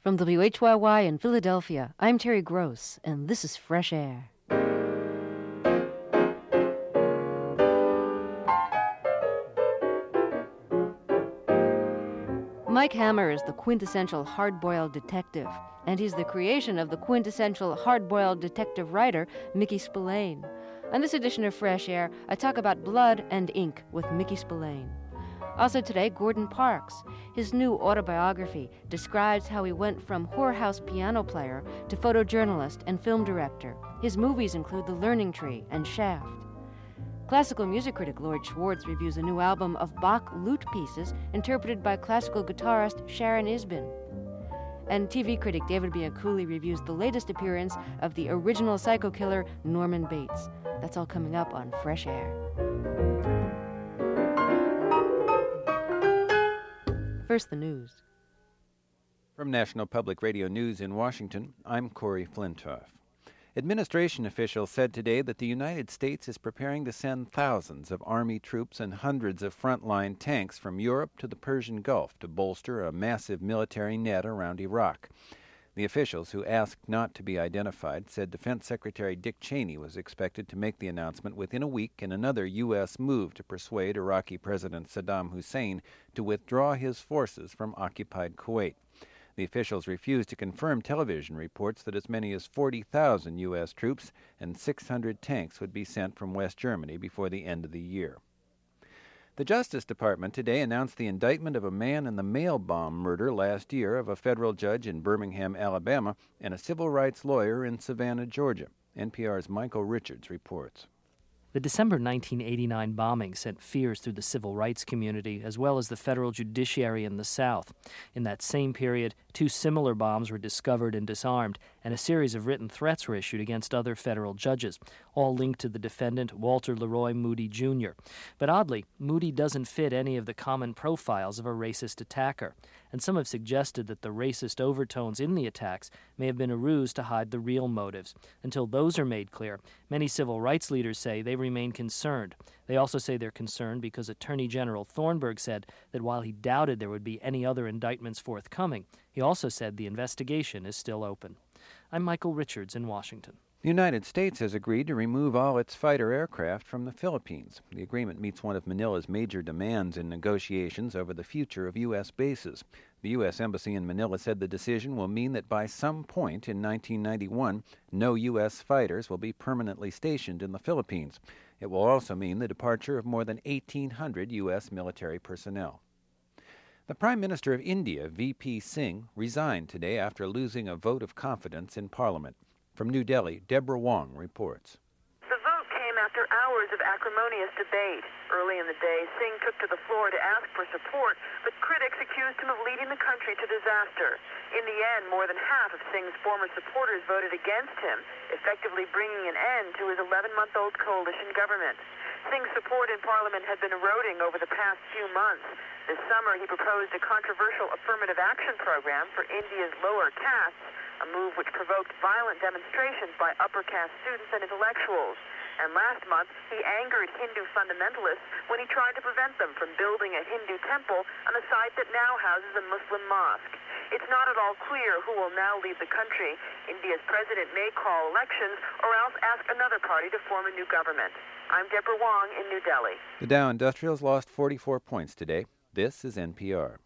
From WHYY in Philadelphia, I'm Terry Gross, and this is Fresh Air. Mike Hammer is the quintessential hard-boiled detective, and he's the creation of the quintessential hard-boiled detective writer, Mickey Spillane. On this edition of Fresh Air, I talk about blood and ink with Mickey Spillane. Also today, Gordon Parks. His new autobiography describes how he went from whorehouse piano player to photojournalist and film director. His movies include The Learning Tree and Shaft. Classical music critic Lloyd Schwartz reviews a new album of Bach lute pieces interpreted by classical guitarist Sharon Isbin. And TV critic David Bianculli reviews the latest appearance of the original psycho killer Norman Bates. That's all coming up on Fresh Air. First, the news. From National Public Radio News in Washington, I'm Corey Flintoff. Administration officials said today that the United States is preparing to send thousands of Army troops and hundreds of frontline tanks from Europe to the Persian Gulf to bolster a massive military net around Iraq. The officials, who asked not to be identified, said Defense Secretary Dick Cheney was expected to make the announcement within a week in another U.S. move to persuade Iraqi President Saddam Hussein to withdraw his forces from occupied Kuwait. The officials refused to confirm television reports that as many as 40,000 U.S. troops and 600 tanks would be sent from West Germany before the end of the year. The Justice Department today announced the indictment of a man in the mail bomb murder last year of a federal judge in Birmingham, Alabama, and a civil rights lawyer in Savannah, Georgia. NPR's Michael Richards reports. The December 1989 bombing sent fears through the civil rights community as well as the federal judiciary in the South. In that same period, 2 similar bombs were discovered and disarmed, and a series of written threats were issued against other federal judges, all linked to the defendant Walter Leroy Moody Jr. But oddly, Moody doesn't fit any of the common profiles of a racist attacker, and some have suggested that the racist overtones in the attacks may have been a ruse to hide the real motives. Until those are made clear, many civil rights leaders say they remain concerned. They also say they're concerned because Attorney General Thornburg said that while he doubted there would be any other indictments forthcoming, he also said the investigation is still open. I'm Michael Richards in Washington. The United States has agreed to remove all its fighter aircraft from the Philippines. The agreement meets one of Manila's major demands in negotiations over the future of U.S. bases. The U.S. Embassy in Manila said the decision will mean that by some point in 1991, no U.S. fighters will be permanently stationed in the Philippines. It will also mean the departure of more than 1,800 U.S. military personnel. The Prime Minister of India, V.P. Singh, resigned today after losing a vote of confidence in Parliament. From New Delhi, Deborah Wong reports. The vote came after hours of acrimonious debate. Early in the day, Singh took to the floor to ask for support, but critics accused him of leading the country to disaster. In the end, more than half of Singh's former supporters voted against him, effectively bringing an end to his 11-month-old coalition government. Singh's support in Parliament had been eroding over the past few months. This summer, he proposed a controversial affirmative action program for India's lower castes, a move which provoked violent demonstrations by upper-caste students and intellectuals. And last month, he angered Hindu fundamentalists when he tried to prevent them from building a Hindu temple on a site that now houses a Muslim mosque. It's not at all clear who will now lead the country. India's president may call elections or else ask another party to form a new government. I'm Deborah Wong in New Delhi. The Dow Industrials lost 44 points today. This is NPR.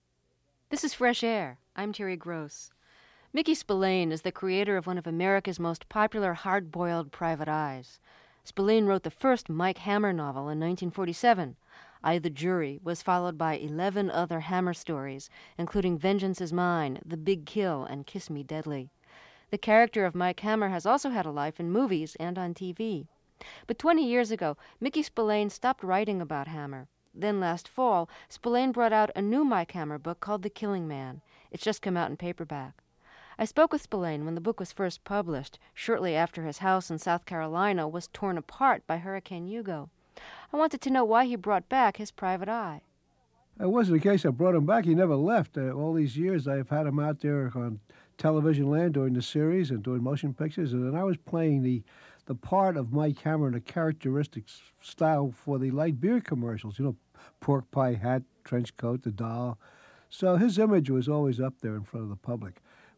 This is Fresh Air. I'm Terry Gross. Mickey Spillane is the creator of one of America's most popular hard-boiled private eyes. Spillane wrote the first Mike Hammer novel in 1947. I, the Jury was followed by 11 other Hammer stories, including Vengeance is Mine, The Big Kill, and Kiss Me Deadly. The character of Mike Hammer has also had a life in movies and on TV. But 20 years ago, Mickey Spillane stopped writing about Hammer. Then last fall, Spillane brought out a new Mike Hammer book called The Killing Man. It's just come out in paperback. I spoke with Spillane when the book was first published, shortly after his house in South Carolina was torn apart by Hurricane Hugo. I wanted to know why he brought back his private eye. It wasn't a case I brought him back. He never left. All these years I've had him out there on television land doing the series and doing motion pictures, and then I was playing the part of Mike Hammer in a characteristic style for the light beer commercials, pork pie hat, trench coat, the doll. So his image was always up there in front of the public.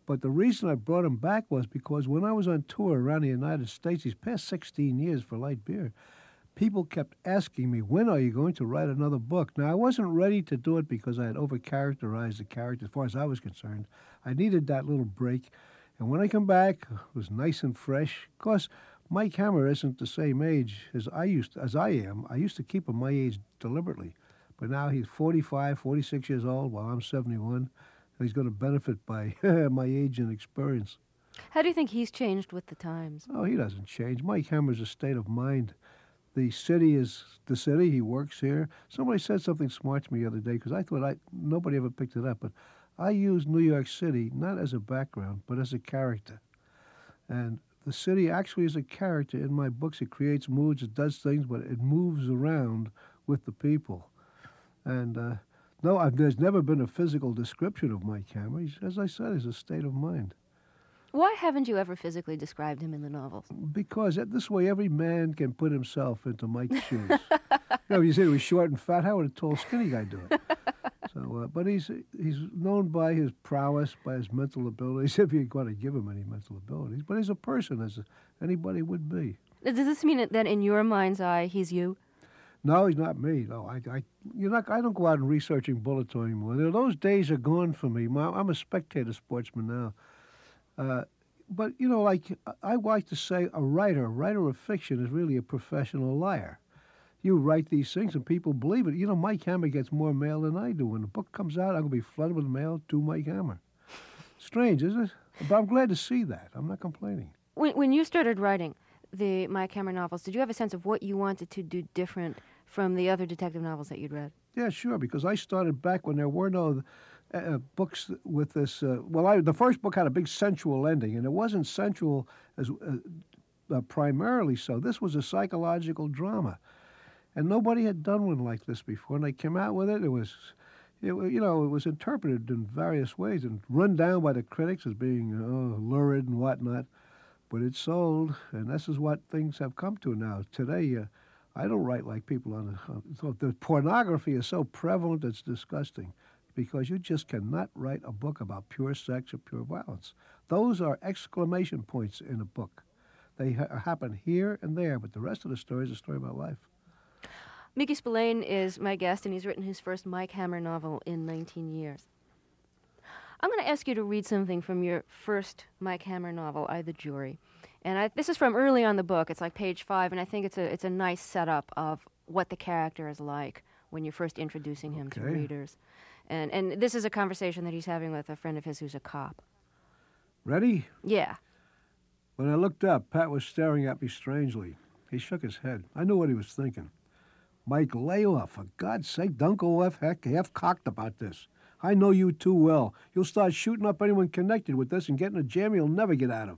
But the reason I brought him back was because when I was on tour around the United States, these past 16 years for Light Beer, people kept asking me, when are you going to write another book? Now, I wasn't ready to do it because I had overcharacterized the character as far as I was concerned. I needed that little break. And when I come back, it was nice and fresh. Of course, Mike Hammer isn't the same age as I am. I used to keep him my age deliberately. But now he's 45, 46 years old, while I'm 71. And he's going to benefit by my age and experience. How do you think he's changed with the times? Oh, he doesn't change. Mike Hammer's a state of mind. The city is the city. He works here. Somebody said something smart to me the other day because I thought nobody ever picked it up. But I use New York City not as a background, but as a character. And the city actually is a character in my books. It creates moods, it does things, but it moves around with the people. And no, there's never been a physical description of Mike Hammer. As I said, he's a state of mind. Why haven't you ever physically described him in the novels? Because this way every man can put himself into Mike's shoes. You said he was short and fat. How would a tall, skinny guy do it? So, but he's known by his prowess, by his mental abilities, if you're going to give him any mental abilities. But he's a person, as anybody would be. Does this mean that in your mind's eye, he's you? No, he's not me. No, I don't go out and researching bullets anymore. Those days are gone for me. I'm a spectator sportsman now. But, I like to say a writer of fiction is really a professional liar. You write these things and people believe it. Mike Hammer gets more mail than I do. When the book comes out, I'm going to be flooded with mail to Mike Hammer. Strange, isn't it? But I'm glad to see that. I'm not complaining. When you started writing the Mike Hammer novels, did you have a sense of what you wanted to do different from the other detective novels that you'd read? Yeah, sure, because I started back when there were no books with this. The first book had a big sensual ending, and it wasn't sensual as primarily so. This was a psychological drama, and nobody had done one like this before. And they came out with it. It was interpreted in various ways and run down by the critics as being lurid and whatnot. But it sold, and this is what things have come to now. Today, I don't write like people the pornography is so prevalent it's disgusting. Because you just cannot write a book about pure sex or pure violence. Those are exclamation points in a book. They happen here and there, but the rest of the story is a story about life. Mickey Spillane is my guest, and he's written his first Mike Hammer novel in 19 years. I'm going to ask you to read something from your first Mike Hammer novel, I, the Jury. And this is from early on the book. It's like page 5, and I think it's a nice setup of what the character is like when you're first introducing him to readers. And this is a conversation that he's having with a friend of his who's a cop. Ready? Yeah. When I looked up, Pat was staring at me strangely. He shook his head. I knew what he was thinking. Mike, lay off. For God's sake, don't go half-cocked about this. I know you too well. You'll start shooting up anyone connected with this and get in a jam you'll never get out of.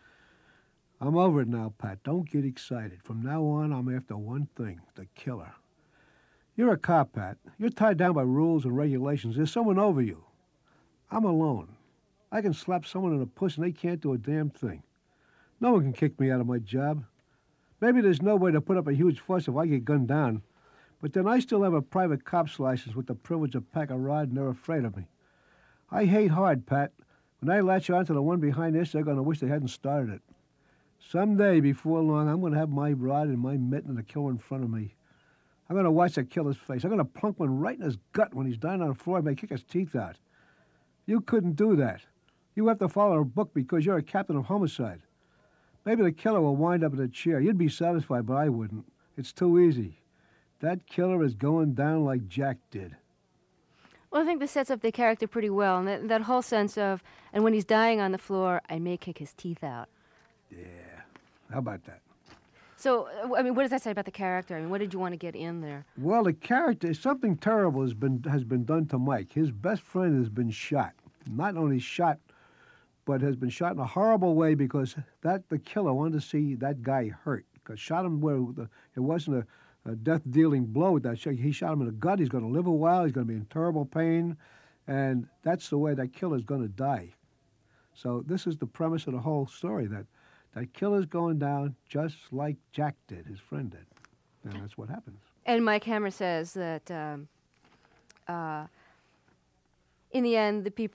I'm over it now, Pat. Don't get excited. From now on, I'm after one thing, the killer. You're a cop, Pat. You're tied down by rules and regulations. There's someone over you. I'm alone. I can slap someone in the puss and they can't do a damn thing. No one can kick me out of my job. Maybe there's no way to put up a huge fuss if I get gunned down. But then I still have a private cop's license with the privilege to pack a rod and they're afraid of me. I hate hard, Pat. When I latch on to the one behind this, they're going to wish they hadn't started it. Someday, before long, I'm going to have my rod and my mitten and the killer in front of me. I'm going to watch the killer's face. I'm going to plunk one right in his gut when he's dying on the floor and may kick his teeth out. You couldn't do that. You have to follow a book because you're a captain of homicide. Maybe the killer will wind up in a chair. You'd be satisfied, but I wouldn't. It's too easy. That killer is going down like Jack did. Well, I think this sets up the character pretty well, and that whole sense of, and when he's dying on the floor, I may kick his teeth out. Yeah. How about that? So, what does that say about the character? What did you want to get in there? Well, the character, something terrible has been done to Mike. His best friend has been shot. Not only shot, but has been shot in a horrible way because the killer wanted to see that guy hurt. Because shot him where it wasn't a death-dealing blow with that shot. He shot him in the gut. He's going to live a while. He's going to be in terrible pain. And that's the way that killer's going to die. So this is the premise of the whole story, that killer's going down just like Jack did, his friend did. And that's what happens. And Mike Hammer says that in the end, the people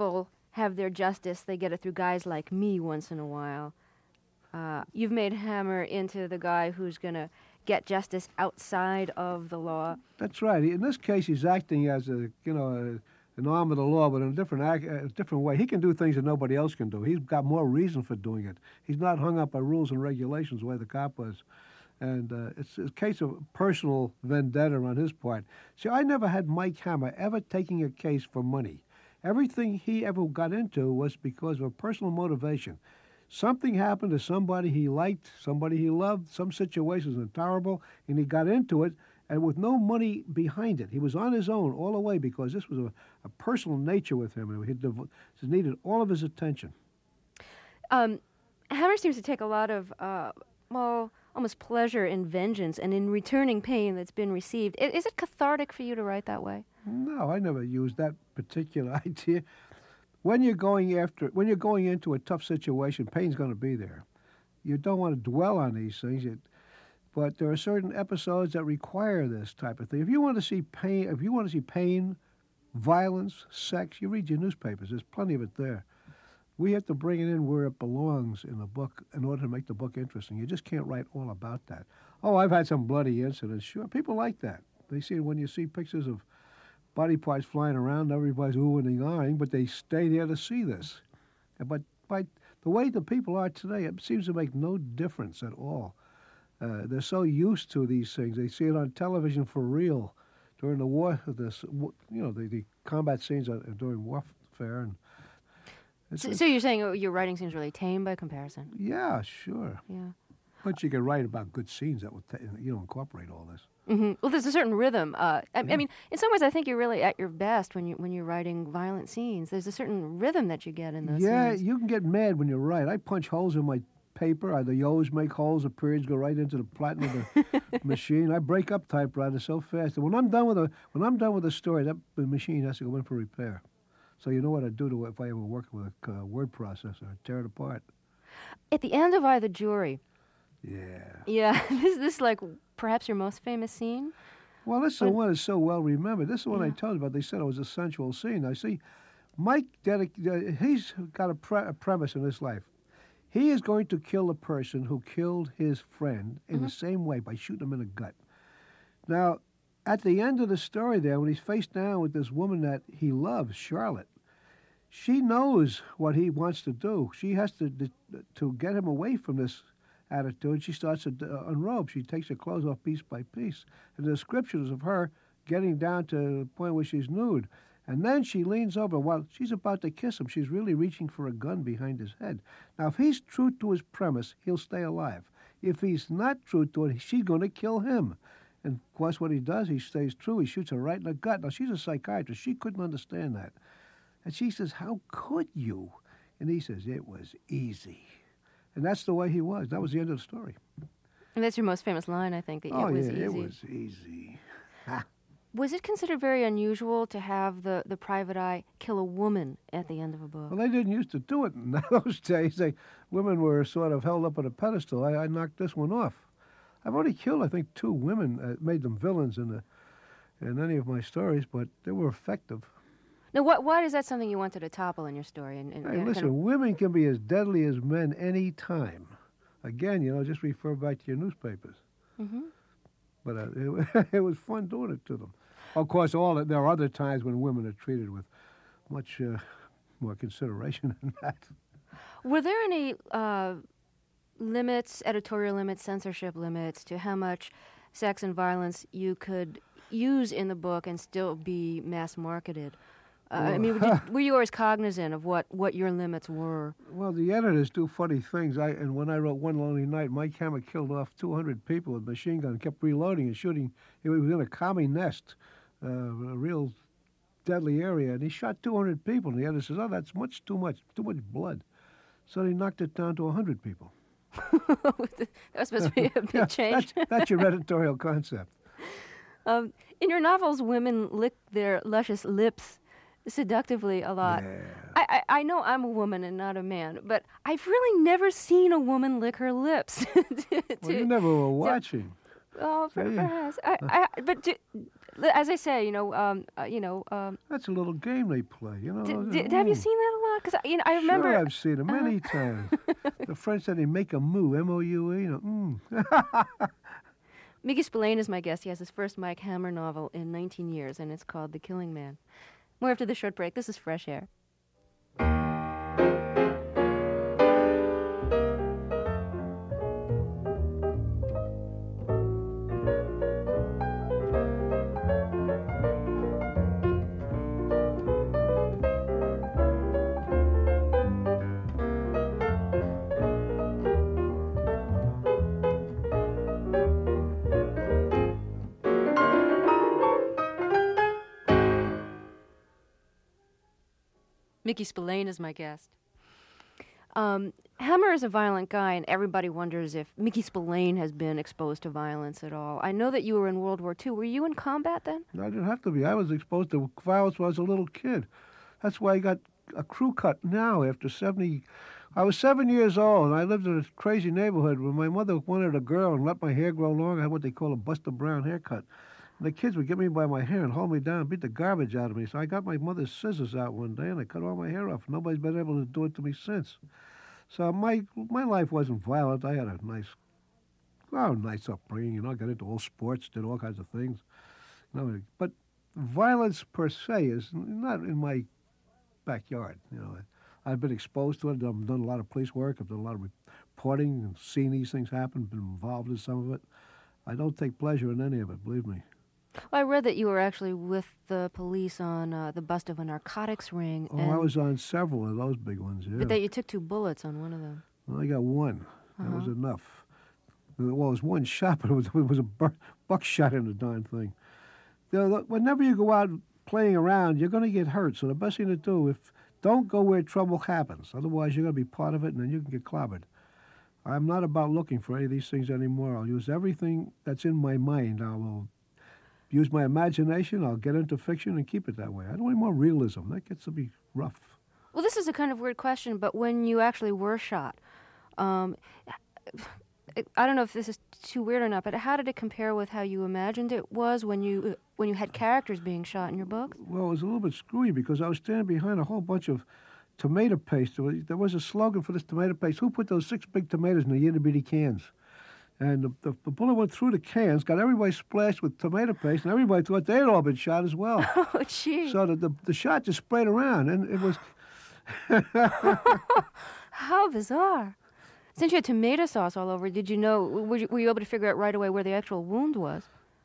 have their justice, they get it through guys like me once in a while. You've made Hammer into the guy who's going to get justice outside of the law. That's right. In this case, he's acting as an arm of the law, but in a different way. He can do things that nobody else can do. He's got more reason for doing it. He's not hung up by rules and regulations the way the cop was. And it's a case of personal vendetta on his part. See, I never had Mike Hammer ever taking a case for money. Everything he ever got into was because of a personal motivation. Something happened to somebody he liked, somebody he loved, some situations were terrible, and he got into it, and with no money behind it. He was on his own all the way because this was a personal nature with him, and he needed all of his attention. Hammer seems to take a lot of, almost pleasure in vengeance and in returning pain that's been received. Is it cathartic for you to write that way? No, I never used that particular idea. When you're going into a tough situation, pain's going to be there. You don't want to dwell on these things, but there are certain episodes that require this type of thing. If you want to see pain, violence, sex, you read your newspapers. There's plenty of it there. We have to bring it in where it belongs in the book in order to make the book interesting. You just can't write all about that. Oh, I've had some bloody incidents. Sure, people like that. They see when you see pictures of body parts flying around, everybody's oohing and ahhing, but they stay there to see this. But by the way the people are today, it seems to make no difference at all. They're so used to these things. They see it on television for real during the war. The combat scenes during warfare. So you're saying your writing seems really tame by comparison? Yeah, sure. Yeah. But you can write about good scenes that will incorporate all this. Mm-hmm. Well, there's a certain rhythm. I mean, in some ways, I think you're really at your best when you're writing violent scenes. There's a certain rhythm that you get in those scenes. Yeah, you can get mad when you write. I punch holes in my paper. The O's make holes. The periods go right into the platinum of the machine. I break up typewriters so fast. And when I'm done with a story, the machine has to go in for repair. So you know what I'd do to it if I ever worked with a word processor. I'd tear it apart. At the end of I, the Jury. Yeah. Yeah. This like perhaps your most famous scene? Well, this is the one that's so well remembered. This is the one I told you about. They said it was a sensual scene. I see, Mike, he's got a premise in his life. He is going to kill a person who killed his friend in the same way by shooting him in the gut. Now, at the end of the story there, when he's faced down with this woman that he loves, Charlotte, she knows what he wants to do. She has to get him away from this attitude. She starts to unrobe. She takes her clothes off piece by piece. And the descriptions of her getting down to the point where she's nude. And then she leans over. While she's about to kiss him, she's really reaching for a gun behind his head. Now, if he's true to his premise, he'll stay alive. If he's not true to it, she's going to kill him. And, of course, what he does, he stays true. He shoots her right in the gut. Now, she's a psychiatrist. She couldn't understand that. And she says, "How could you?" And he says, "It was easy." And that's the way he was. That was the end of the story. And that's your most famous line, I think, that it was easy. It was easy. Was it considered very unusual to have the private eye kill a woman at the end of a book? Well, they didn't used to do it in those days. Women were sort of held up on a pedestal. I knocked this one off. I've already killed, I think, 2 women, made them villains in any of my stories, but they were effective. Now, why is that something you wanted to topple in your story? Hey, listen, women can be as deadly as men any time. Again, just refer back to your newspapers. Mm-hmm. But it was fun doing it to them. Of course, there are other times when women are treated with much more consideration than that. Were there any limits, editorial limits, censorship limits to how much sex and violence you could use in the book and still be mass marketed? I mean, were you always cognizant of what your limits were? Well, the editors do funny things. And when I wrote One Lonely Night, Mike Hammer killed off 200 people with a machine gun, kept reloading and shooting. He was in a commie nest, a real deadly area, and he shot 200 people. And the editor says, "Oh, that's too much blood." So they knocked it down to 100 people. That was supposed to be a big change. That's your editorial concept. In your novels, women lick their luscious lips seductively a lot. Yeah. I know I'm a woman and not a man, but I've really never seen a woman lick her lips. Well, you never were watching. Oh, See? perhaps. As I say, That's a little game they play, you know. have you seen that a lot? Because I remember. Sure, I've seen it many times. The French said they make a moue, M-O-U-E. Mickey Spillane is my guest. He has his first Mike Hammer novel in 19 years, and it's called The Killing Man. More after the short break. This is Fresh Air. Mickey Spillane is my guest. Hammer is a violent guy, and everybody wonders if Mickey Spillane has been exposed to violence at all. I know that you were in World War II. Were you in combat then? No, I didn't have to be. I was exposed to violence when I was a little kid. That's why I got a crew cut now after 70. I was 7 years old, and I lived in a crazy neighborhood where my mother wanted a girl and let my hair grow long. I had what they call a Buster Brown haircut. And the kids would get me by my hair and hold me down and beat the garbage out of me. So I got my mother's scissors out one day, and I cut all my hair off. Nobody's been able to do it to me since. So my life wasn't violent. I had a nice upbringing. You know, I got into all sports, did all kinds of things. No, but violence per se is not in my backyard. You know, I've been exposed to it. I've done a lot of police work. I've done a lot of reporting and seen these things happen. Been involved in some of it. I don't take pleasure in any of it. Believe me. Well, I read that you were actually with the police on the bust of a narcotics ring. Oh, I was on several of those big ones, yeah. But that you took 2 bullets on one of them. Well, I got one. That was enough. Well, it was one shot, but it was a buckshot in the darn thing. You know, whenever you go out playing around, you're going to get hurt. So the best thing to do, don't go where trouble happens. Otherwise, you're going to be part of it, and then you can get clobbered. I'm not about looking for any of these things anymore. I'll use everything that's in my mind. I will use my imagination. I'll get into fiction and keep it that way. I don't want any more realism. That gets to be rough. Well, this is a kind of weird question, but when you actually were shot, I don't know if this is too weird or not, but how did it compare with how you imagined it was when you had characters being shot in your books? Well, it was a little bit screwy because I was standing behind a whole bunch of tomato paste. There was a slogan for this tomato paste. Who put those 6 big tomatoes in the itty-bitty cans? And the bullet went through the cans, got everybody splashed with tomato paste, and everybody thought they'd all been shot as well. Oh, gee. So the shot just sprayed around, and it was... How bizarre. Since you had tomato sauce all over, did you know, were you able to figure out right away where the actual wound was?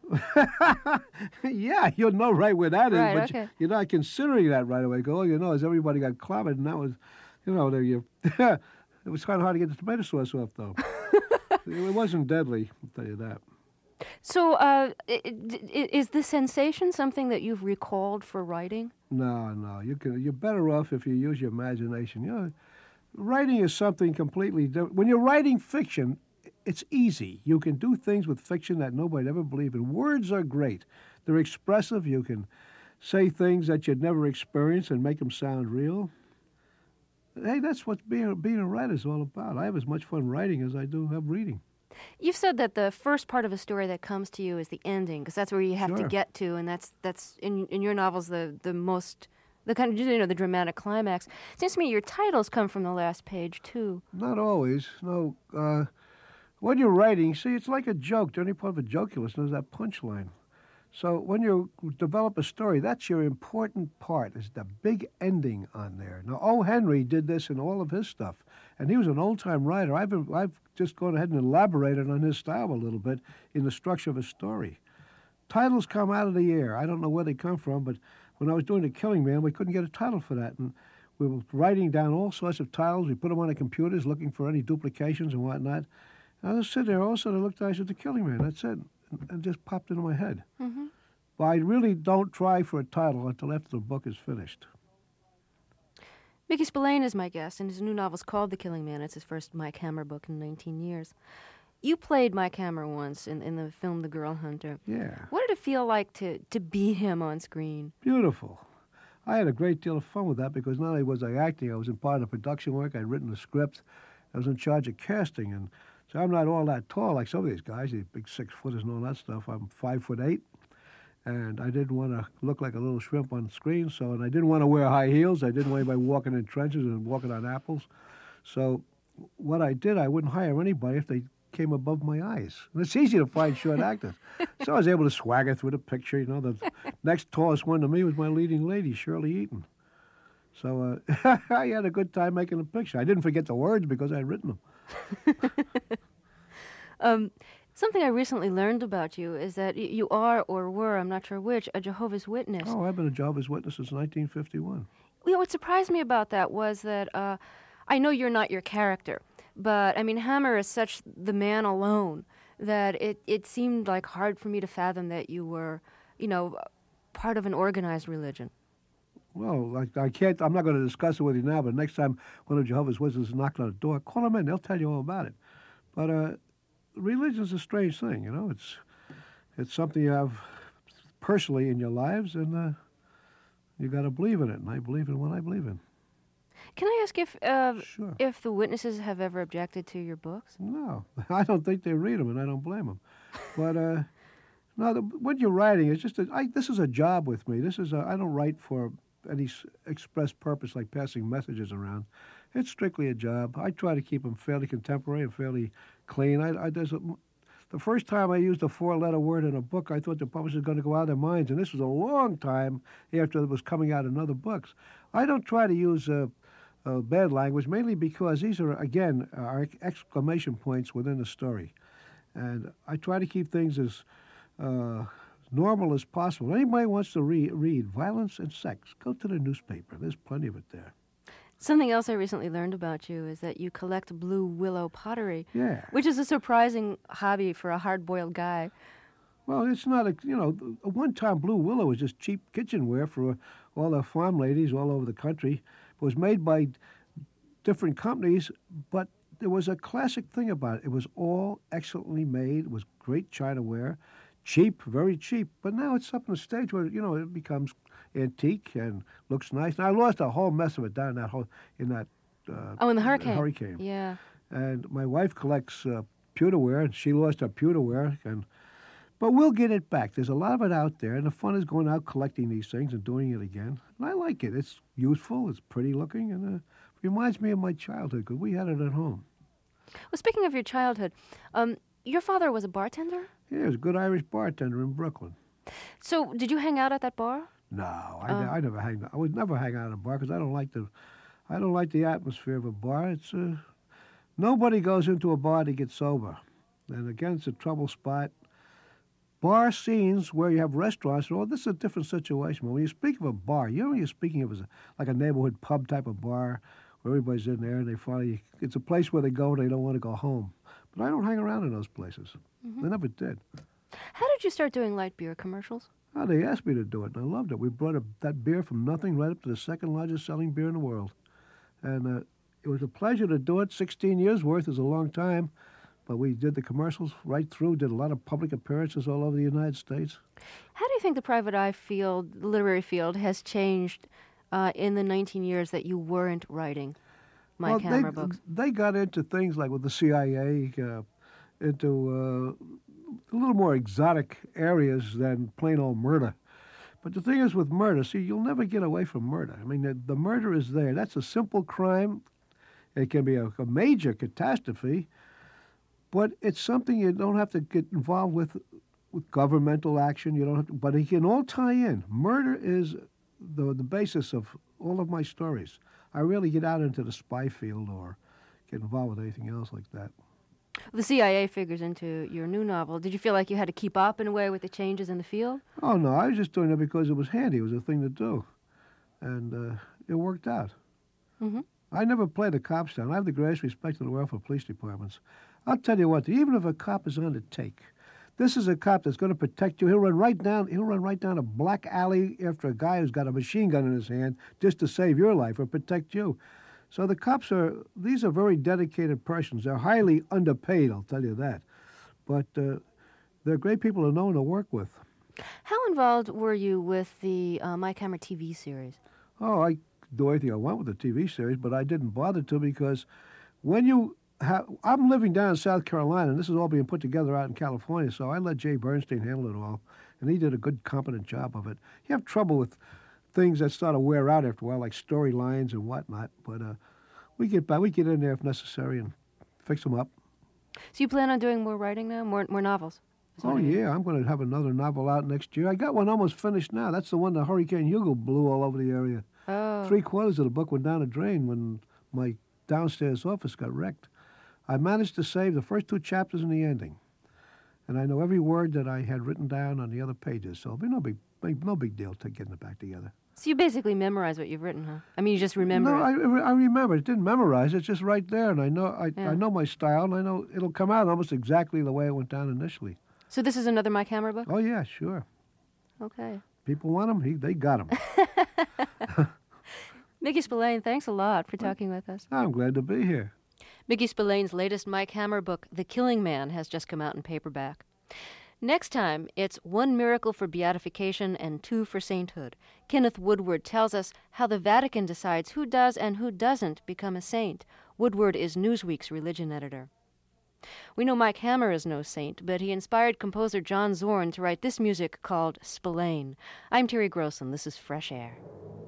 Yeah, you'll know right where that is, right, but okay. you're not considering that right away. All you know is everybody got clobbered, and that was, it was kind of hard to get the tomato sauce off, though. It wasn't deadly, I'll tell you that. So, is the sensation something that you've recalled for writing? No. You're better off if you use your imagination. You know, writing is something completely different. When you're writing fiction, it's easy. You can do things with fiction that nobody'd ever believe in. Words are great. They're expressive. You can say things that you'd never experienced and make them sound real. Hey, that's what being a writer is all about. I have as much fun writing as I do have reading. You've said that the first part of a story that comes to you is the ending, because that's where you have to get to, and that's in your novels the most, the kind of, the dramatic climax. It seems to me your titles come from the last page, too. Not always. No. When you're writing, see, it's like a joke. The only part of a joke you listen to is that punchline. So when you develop a story, that's your important part, is the big ending on there. Now, O. Henry did this in all of his stuff, and he was an old-time writer. I've just gone ahead and elaborated on his style a little bit in the structure of a story. Titles come out of the air. I don't know where they come from, but when I was doing The Killing Man, we couldn't get a title for that, and we were writing down all sorts of titles. We put them on the computers, looking for any duplications and whatnot. And I was sitting there, all of a sudden I looked, I said, The Killing Man, that's it. And just popped into my head. Mm-hmm. But I really don't try for a title until after the book is finished. Mickey Spillane is my guest, and his new novel's called The Killing Man. It's his first Mike Hammer book in 19 years. You played Mike Hammer once in the film The Girl Hunter. Yeah. What did it feel like to be him on screen? Beautiful. I had a great deal of fun with that because not only was I acting, I was in part of the production work. I'd written the script. I was in charge of casting, and So I'm not all that tall like some of these guys, these big 6-footers and all that stuff. I'm 5'8", and I didn't want to look like a little shrimp on screen. And I didn't want to wear high heels. I didn't want anybody walking in trenches and walking on apples. So what I did, I wouldn't hire anybody if they came above my eyes. And it's easy to find short actors. So I was able to swagger through the picture. The next tallest one to me was my leading lady, Shirley Eaton. So I had a good time making the picture. I didn't forget the words because I had written them. Something I recently learned about you is that you are, or were, I'm not sure which, a Jehovah's Witness. Oh, I've been a Jehovah's Witness since 1951. What surprised me about that was that I know you're not your character, but, I mean, Hammer is such the man alone that it seemed like hard for me to fathom that you were, part of an organized religion. Well, I'm not going to discuss it with you now, but next time one of Jehovah's Witnesses is knocking on the door, call them in. They'll tell you all about it. But religion's a strange thing, It's something you have personally in your lives, and you got to believe in it. And I believe in what I believe in. Can I ask Sure. if the witnesses have ever objected to your books? No, I don't think they read them, and I don't blame them. But no, what you're writing is just this is a job with me. I don't write for any express purpose like passing messages around. It's strictly a job. I try to keep them fairly contemporary and fairly clean. The first time I used a 4-letter word in a book, I thought the publisher was going to go out of their minds, and this was a long time after it was coming out in other books. I don't try to use bad language, mainly because these are, again, are exclamation points within the story. And I try to keep things as normal as possible. Anybody wants to read violence and sex, go to the newspaper. There's plenty of it there. Something else I recently learned about you is that you collect blue willow pottery. Yeah. Which is a surprising hobby for a hard-boiled guy. Well, it's not one time blue willow was just cheap kitchenware for all the farm ladies all over the country. It was made by different companies, but there was a classic thing about it. It was all excellently made. It was great chinaware, cheap, very cheap. But now it's up on the stage where, it becomes antique and looks nice. And I lost a whole mess of it down in the hurricane. Yeah. And my wife collects pewterware, and she lost her pewterware. But we'll get it back. There's a lot of it out there, and the fun is going out collecting these things and doing it again. And I like it. It's useful, it's pretty looking, and it reminds me of my childhood because we had it at home. Well, speaking of your childhood, your father was a bartender? Yeah, he was a good Irish bartender in Brooklyn. So did you hang out at that bar? No, I never hang out. I would never hang out at a bar because I don't like the atmosphere of a bar. It's nobody goes into a bar to get sober, and again, it's a trouble spot. Bar scenes where you have restaurants, this is a different situation. But when you speak of a bar, you're speaking of like a neighborhood pub type of bar where everybody's in there and it's a place where they go and they don't want to go home. But I don't hang around in those places. Mm-hmm. I never did. How did you start doing light beer commercials? Oh, they asked me to do it, and I loved it. We brought that beer from nothing right up to the second largest selling beer in the world. And it was a pleasure to do it. 16 years worth is a long time. But we did the commercials right through, did a lot of public appearances all over the United States. How do you think the private eye field, the literary field, has changed in the 19 years that you weren't writing Mike Hammer books? They got into things like with the CIA, into a little more exotic areas than plain old murder. But the thing is with murder, you'll never get away from murder. I mean, the murder is there. That's a simple crime. It can be a major catastrophe. But it's something you don't have to get involved with governmental action. You don't have to, but it can all tie in. Murder is the basis of all of my stories. I really get out into the spy field or get involved with anything else like that. The CIA figures into your new novel. Did you feel like you had to keep up in a way with the changes in the field? Oh, no. I was just doing it because it was handy. It was a thing to do. And it worked out. Mm-hmm. I never played a cop down. I have the greatest respect in the world for police departments. I'll tell you what, even if a cop is on the take, this is a cop that's going to protect you. He'll run right down a black alley after a guy who's got a machine gun in his hand just to save your life or protect you. So the cops these are very dedicated persons. They're highly underpaid, I'll tell you that. But they're great people to know and to work with. How involved were you with the Mike Hammer TV series? Oh, I do anything I want with the TV series, but I didn't bother to because when you I'm living down in South Carolina, and this is all being put together out in California, so I let Jay Bernstein handle it all, and he did a good, competent job of it. You have trouble with things that start to wear out after a while, like storylines and whatnot, but we get in there if necessary and fix them up. So you plan on doing more writing now, more novels? Oh, yeah, I'm going to have another novel out next year. I got one almost finished now. That's the one that Hurricane Hugo blew all over the area. Oh. 3/4 of the book went down a drain when my downstairs office got wrecked. I managed to save the first 2 chapters and the ending. And I know every word that I had written down on the other pages, so it'll be no big deal to getting it back together. So you basically memorize what you've written, huh? I mean, you just remember No, it. I remember. It didn't memorize. It's just right there, and I know my style, and I know it'll come out almost exactly the way it went down initially. So this is another Mike Hammer book? Oh, yeah, sure. Okay. People want them, they got them. Mickey Spillane, thanks a lot for talking with us. I'm glad to be here. Mickey Spillane's latest Mike Hammer book, The Killing Man, has just come out in paperback. Next time, it's 1 miracle for beatification and 2 for sainthood. Kenneth Woodward tells us how the Vatican decides who does and who doesn't become a saint. Woodward is Newsweek's religion editor. We know Mike Hammer is no saint, but he inspired composer John Zorn to write this music called Spillane. I'm Terry Gross, and this is Fresh Air.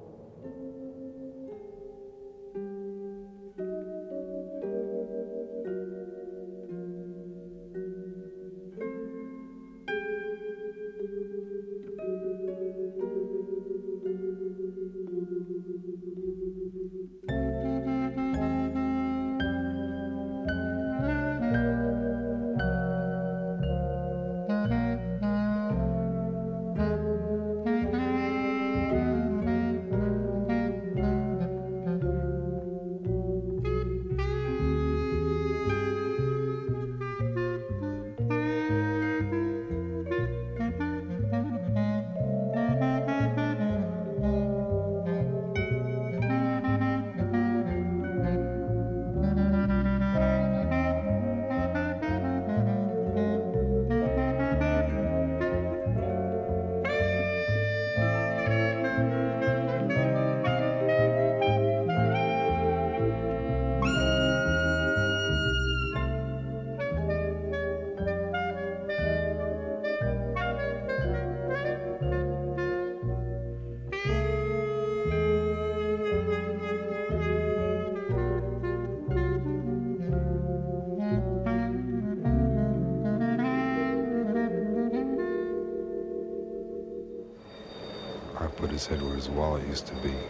Put his head where his wallet used to be.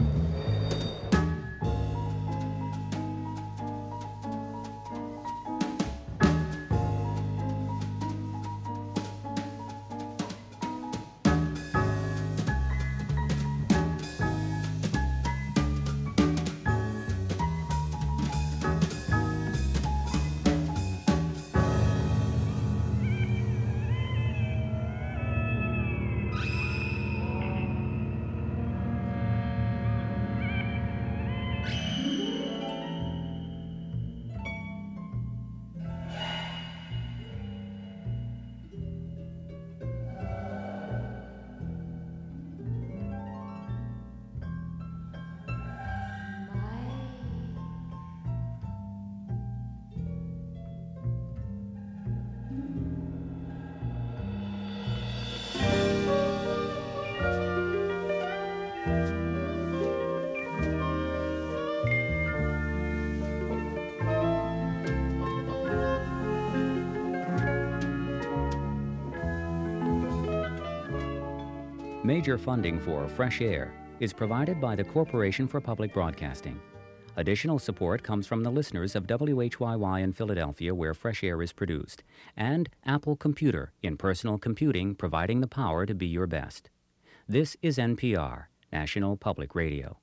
Major funding for Fresh Air is provided by the Corporation for Public Broadcasting. Additional support comes from the listeners of WHYY in Philadelphia, where Fresh Air is produced, and Apple Computer in personal computing, providing the power to be your best. This is NPR, National Public Radio.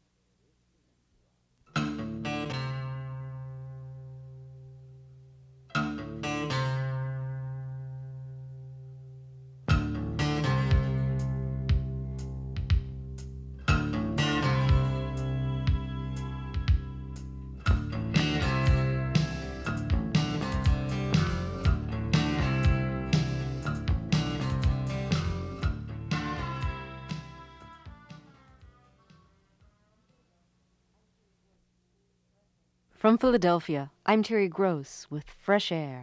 From Philadelphia, I'm Terry Gross with Fresh Air.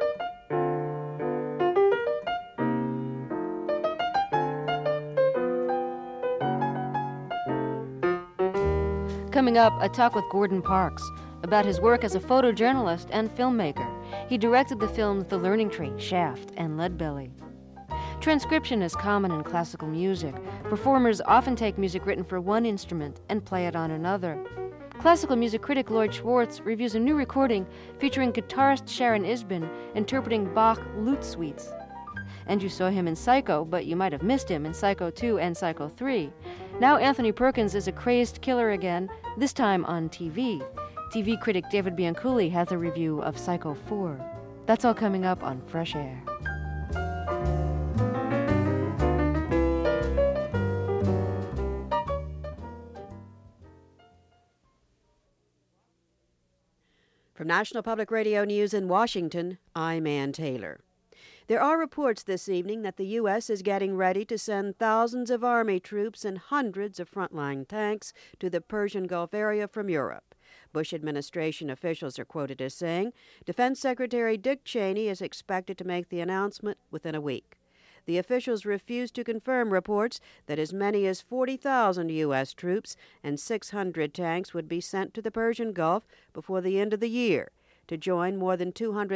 Coming up, a talk with Gordon Parks about his work as a photojournalist and filmmaker. He directed the films The Learning Tree, Shaft, and Leadbelly. Transcription is common in classical music. Performers often take music written for one instrument and play it on another. Classical music critic Lloyd Schwartz reviews a new recording featuring guitarist Sharon Isbin interpreting Bach lute suites. And you saw him in Psycho, but you might have missed him in Psycho 2 and Psycho 3. Now Anthony Perkins is a crazed killer again, this time on TV. TV critic David Bianculli has a review of Psycho 4. That's all coming up on Fresh Air. From National Public Radio News in Washington, I'm Ann Taylor. There are reports this evening that the U.S. is getting ready to send thousands of Army troops and hundreds of frontline tanks to the Persian Gulf area from Europe. Bush administration officials are quoted as saying Defense Secretary Dick Cheney is expected to make the announcement within a week. The officials refuse to confirm reports that as many as 40,000 U.S. troops and 600 tanks would be sent to the Persian Gulf before the end of the year to join more than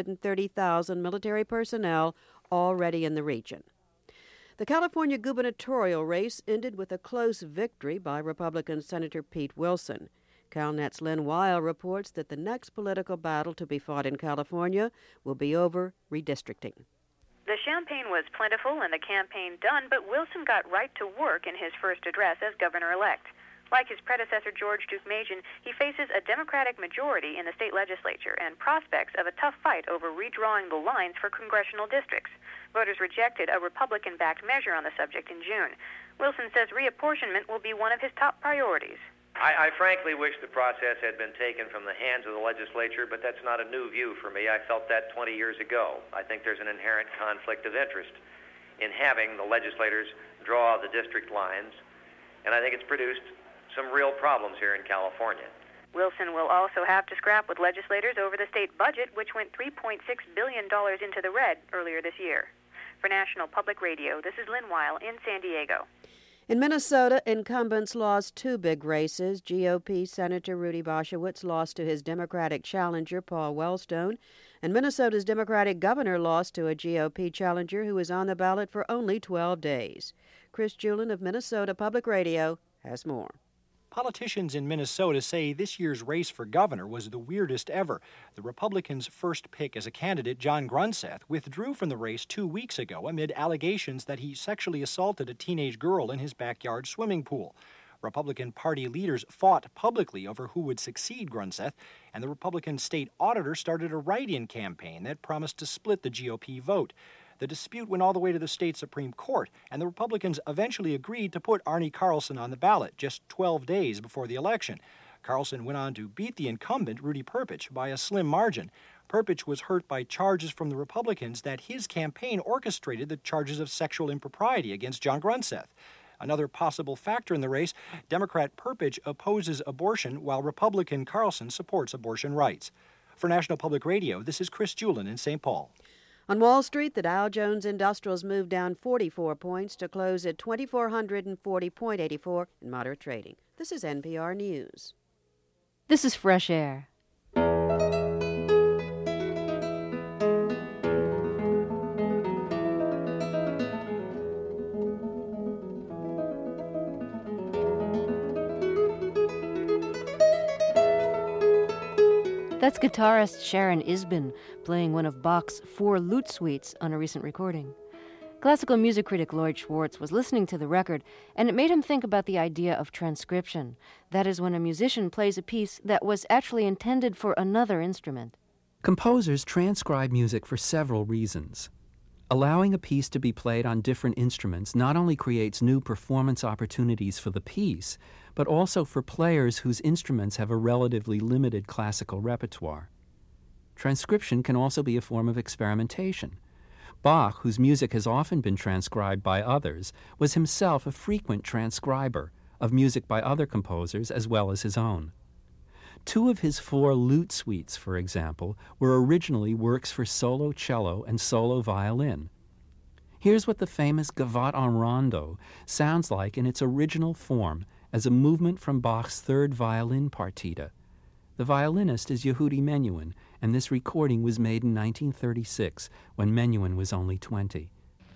230,000 military personnel already in the region. The California gubernatorial race ended with a close victory by Republican Senator Pete Wilson. CalNet's Lynn Weil reports that the next political battle to be fought in California will be over redistricting. The champagne was plentiful and the campaign done, but Wilson got right to work in his first address as governor-elect. Like his predecessor, George Deukmejian, he faces a Democratic majority in the state legislature and prospects of a tough fight over redrawing the lines for congressional districts. Voters rejected a Republican-backed measure on the subject in June. Wilson says reapportionment will be one of his top priorities. I frankly wish the process had been taken from the hands of the legislature, but that's not a new view for me. I felt that 20 years ago. I think there's an inherent conflict of interest in having the legislators draw the district lines, and I think it's produced some real problems here in California. Wilson will also have to scrap with legislators over the state budget, which went $3.6 billion into the red earlier this year. For National Public Radio, this is Lynn Weil in San Diego. In Minnesota, incumbents lost two big races. GOP Senator Rudy Boschewitz lost to his Democratic challenger, Paul Wellstone, and Minnesota's Democratic governor lost to a GOP challenger who was on the ballot for only 12 days. Chris Julin of Minnesota Public Radio has more. Politicians in Minnesota say this year's race for governor was the weirdest ever. The Republicans' first pick as a candidate, John Grunseth, withdrew from the race 2 weeks ago amid allegations that he sexually assaulted a teenage girl in his backyard swimming pool. Republican Party leaders fought publicly over who would succeed Grunseth, and the Republican state auditor started a write-in campaign that promised to split the GOP vote. The dispute went all the way to the state Supreme Court, and the Republicans eventually agreed to put Arnie Carlson on the ballot just 12 days before the election. Carlson went on to beat the incumbent, Rudy Perpich, by a slim margin. Perpich was hurt by charges from the Republicans that his campaign orchestrated the charges of sexual impropriety against John Grunseth. Another possible factor in the race, Democrat Perpich opposes abortion while Republican Carlson supports abortion rights. For National Public Radio, this is Chris Julin in St. Paul. On Wall Street, the Dow Jones Industrials moved down 44 points to close at 2,440.84 in moderate trading. This is NPR News. This is Fresh Air. That's guitarist Sharon Isbin playing one of Bach's 4 lute suites on a recent recording. Classical music critic Lloyd Schwartz was listening to the record, and it made him think about the idea of transcription. That is when a musician plays a piece that was actually intended for another instrument. Composers transcribe music for several reasons. Allowing a piece to be played on different instruments not only creates new performance opportunities for the piece, but also for players whose instruments have a relatively limited classical repertoire. Transcription can also be a form of experimentation. Bach, whose music has often been transcribed by others, was himself a frequent transcriber of music by other composers as well as his own. 2 of his 4 lute suites, for example, were originally works for solo cello and solo violin. Here's what the famous Gavotte en Rondo sounds like in its original form as a movement from Bach's 3rd violin partita. The violinist is Yehudi Menuhin, and this recording was made in 1936 when Menuhin was only 20.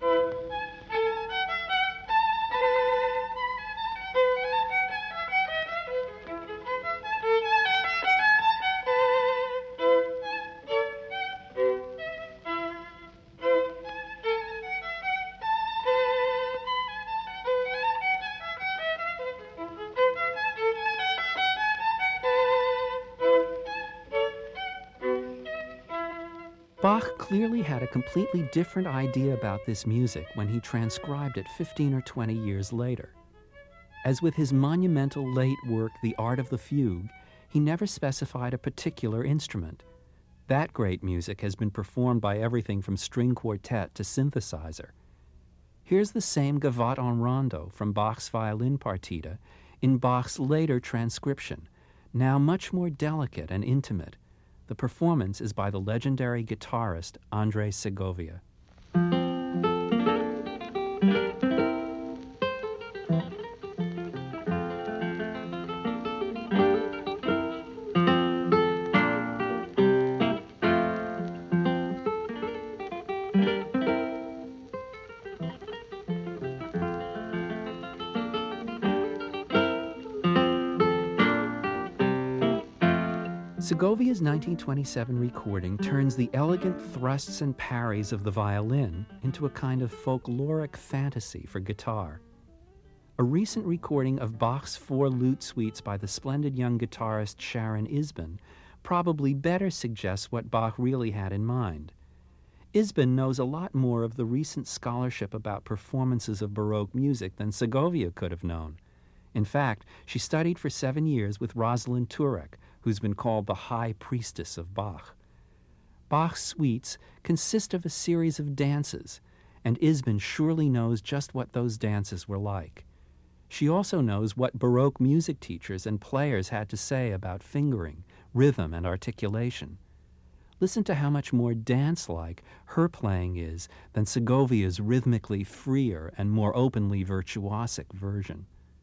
Bach clearly had a completely different idea about this music when he transcribed it 15 or 20 years later. As with his monumental late work, The Art of the Fugue, he never specified a particular instrument. That great music has been performed by everything from string quartet to synthesizer. Here's the same Gavotte en Rondo from Bach's violin partita in Bach's later transcription, now much more delicate and intimate. The performance is by the legendary guitarist Andrei Segovia. Segovia's 1927 recording turns the elegant thrusts and parries of the violin into a kind of folkloric fantasy for guitar. A recent recording of Bach's 4 lute suites by the splendid young guitarist Sharon Isbin probably better suggests what Bach really had in mind. Isbin knows a lot more of the recent scholarship about performances of Baroque music than Segovia could have known. In fact, she studied for 7 years with Rosalind Turek, who's been called the high priestess of Bach. Bach's suites consist of a series of dances, and Isbin surely knows just what those dances were like. She also knows what Baroque music teachers and players had to say about fingering, rhythm, and articulation. Listen to how much more dance-like her playing is than Segovia's rhythmically freer and more openly virtuosic version.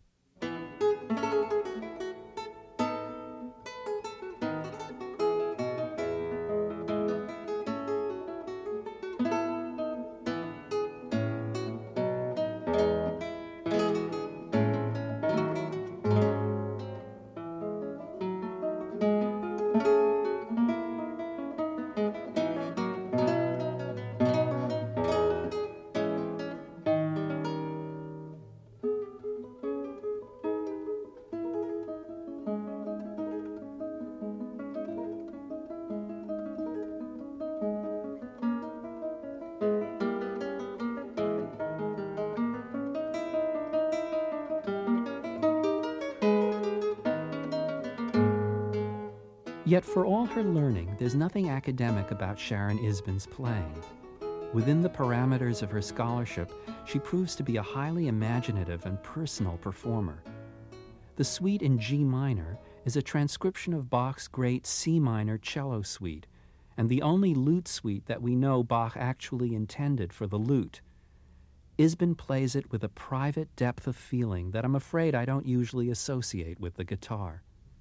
Yet for all her learning, there's nothing academic about Sharon Isbin's playing. Within the parameters of her scholarship, she proves to be a highly imaginative and personal performer. The suite in G minor is a transcription of Bach's great C minor cello suite, and the only lute suite that we know Bach actually intended for the lute. Isbin plays it with a private depth of feeling that I'm afraid I don't usually associate with the guitar.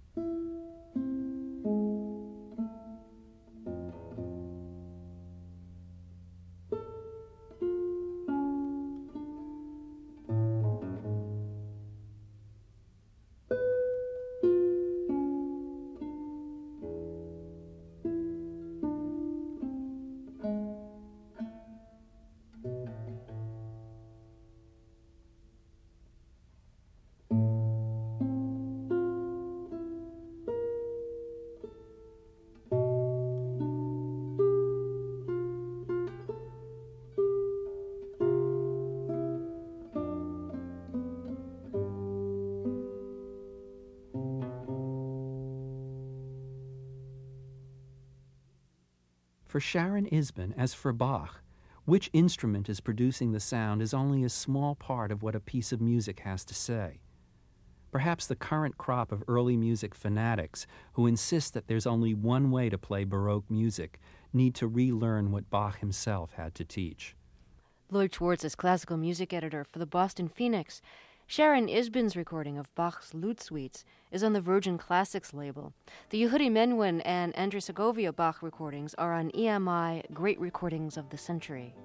For Sharon Isbin, as for Bach, which instrument is producing the sound is only a small part of what a piece of music has to say. Perhaps the current crop of early music fanatics who insist that there's only one way to play Baroque music need to relearn what Bach himself had to teach. Lloyd Schwartz is classical music editor for the Boston Phoenix. Sharon Isbin's recording of Bach's Lute Suites is on the Virgin Classics label. The Yehudi Menuhin and Andrei Segovia Bach recordings are on EMI Great Recordings of the Century.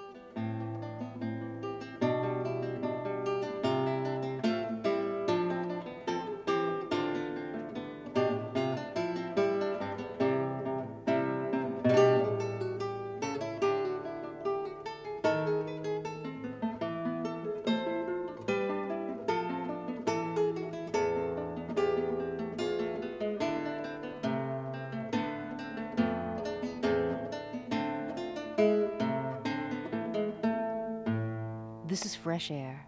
This is Fresh Air.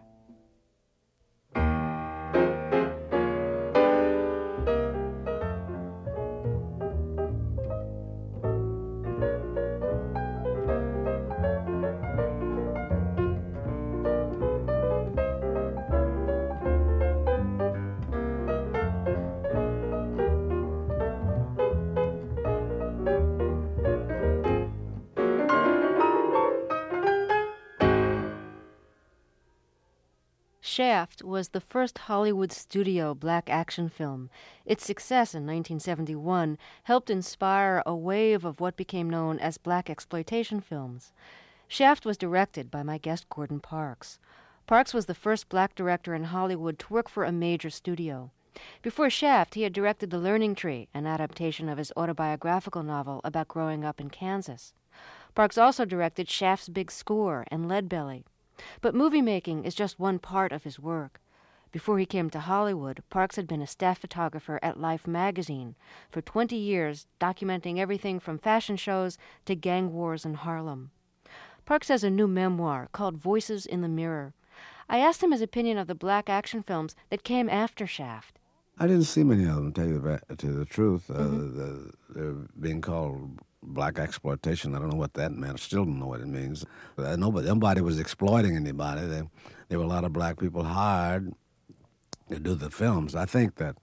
Shaft was the first Hollywood studio black action film. Its success in 1971 helped inspire a wave of what became known as black exploitation films. Shaft was directed by my guest Gordon Parks. Parks was the first black director in Hollywood to work for a major studio. Before Shaft, he had directed The Learning Tree, an adaptation of his autobiographical novel about growing up in Kansas. Parks also directed Shaft's Big Score and Leadbelly. But movie making is just one part of his work. Before he came to Hollywood, Parks had been a staff photographer at Life magazine for 20 years, documenting everything from fashion shows to gang wars in Harlem. Parks has a new memoir called Voices in the Mirror. I asked him his opinion of the black action films that came after Shaft. I didn't see many of them, to tell you the truth. They're being called black exploitation. I don't know what that meant. I still don't know what it means. Nobody was exploiting anybody. There were a lot of black people hired to do the films. I think that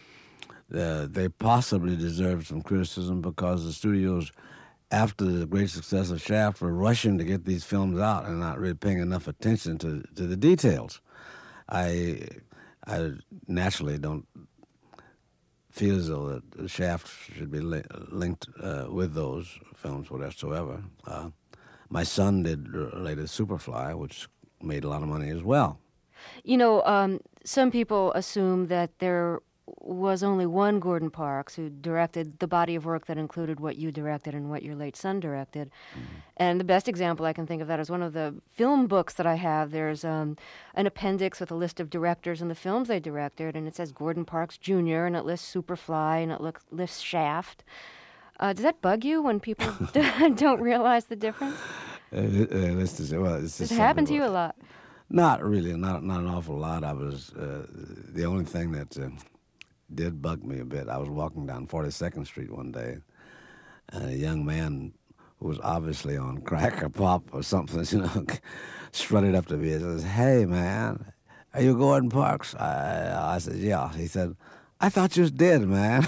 they possibly deserved some criticism because the studios, after the great success of Shaft, were rushing to get these films out and not really paying enough attention to the details. I naturally don't feel as though that Shaft should be linked with those films whatsoever. My son did later Superfly, which made a lot of money as well. You know, some people assume that there was only one Gordon Parks who directed the body of work that included what you directed and what your late son directed. And the best example I can think of that is one of the film books that I have. There's an appendix with a list of directors and the films they directed, and it says Gordon Parks Jr., and it lists Superfly, and it lists Shaft. Does that bug you when people don't realize the difference? Does it happen to you a lot? Not really, not an awful lot. I was the only thing that did bug me a bit. I was walking down 42nd Street one day, and a young man who was obviously on crack or pop or something, strutted up to me and says, "Hey, man, are you Gordon Parks?" I said, "Yeah." He said, "I thought you was dead, man."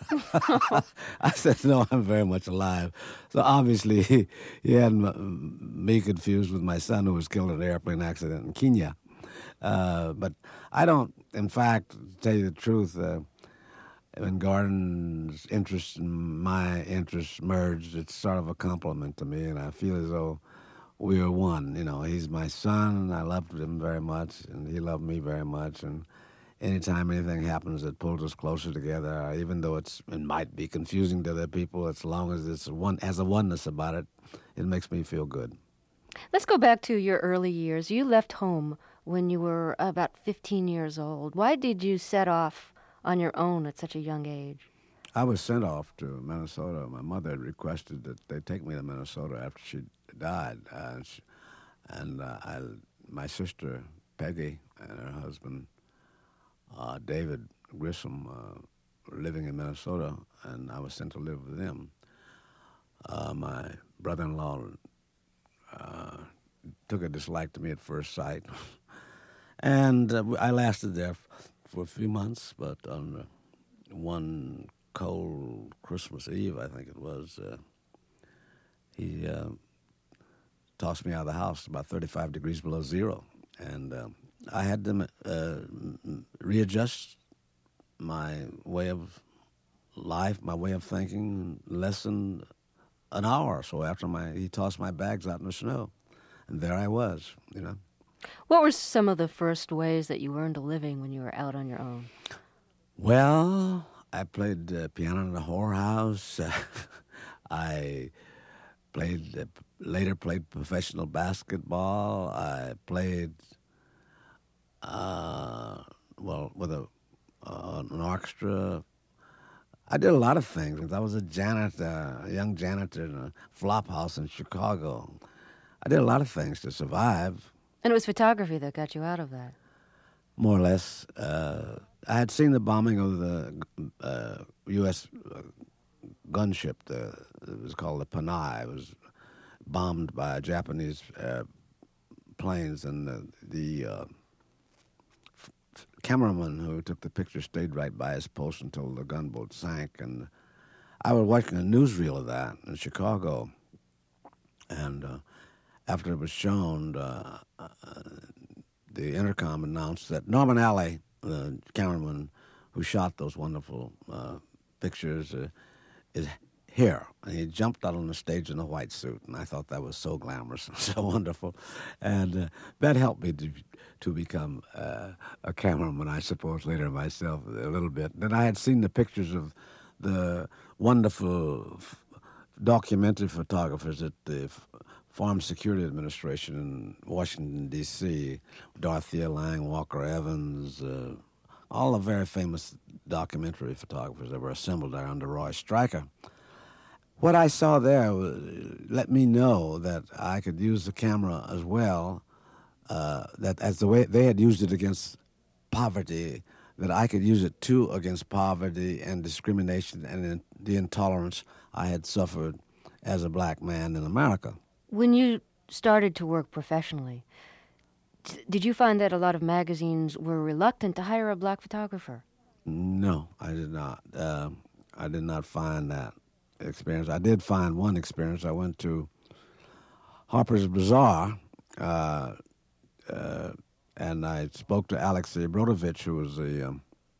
I said, "No, I'm very much alive." So obviously he had me confused with my son who was killed in an airplane accident in Kenya. But I don't, in fact, to tell you the truth, when Gordon's interest and my interest merged, it's sort of a compliment to me, and I feel as though we are one. He's my son, and I loved him very much, and he loved me very much, and anytime anything happens that pulls us closer together, even though it might be confusing to other people, as long as it's has a oneness about it, it makes me feel good. Let's go back to your early years. You left home when you were about 15 years old. Why did you set off on your own at such a young age? I was sent off to Minnesota. My mother had requested that they take me to Minnesota after she died. My sister, Peggy, and her husband, David Grissom, were living in Minnesota, and I was sent to live with them. My brother-in-law took a dislike to me at first sight. And I lasted there for a few months, but on one cold Christmas Eve, I think it was, he tossed me out of the house about 35 degrees below zero. And I had to readjust my way of life, my way of thinking, less than an hour or so after he tossed my bags out in the snow. And there I was, you know. What were some of the first ways that you earned a living when you were out on your own? Well, I played piano in the whorehouse. I later played professional basketball. I played, with an orchestra. I did a lot of things. I was a young janitor in a flop house in Chicago. I did a lot of things to survive. And it was photography that got you out of that? More or less. I had seen the bombing of the U.S. gunship. It was called the Panay. It was bombed by Japanese planes, and the cameraman who took the picture stayed right by his post until the gunboat sank. And I was watching a newsreel of that in Chicago, and after it was shown, the intercom announced that Norman Alley, the cameraman who shot those wonderful pictures, is here. And he jumped out on the stage in a white suit, and I thought that was so glamorous and so wonderful. And that helped me to become a cameraman, I suppose, later myself a little bit. Then I had seen the pictures of the wonderful documentary photographers at the Farm Security Administration in Washington, D.C., Dorothea Lange, Walker Evans, all the very famous documentary photographers that were assembled there under Roy Stryker. What I saw there let me know that I could use the camera as well, that as the way they had used it against poverty, that I could use it too against poverty and discrimination and the intolerance I had suffered as a black man in America. When you started to work professionally, did you find that a lot of magazines were reluctant to hire a black photographer? No, I did not. I did not find that experience. I did find one experience. I went to Harper's Bazaar, and I spoke to Alexei Brodovich, who was the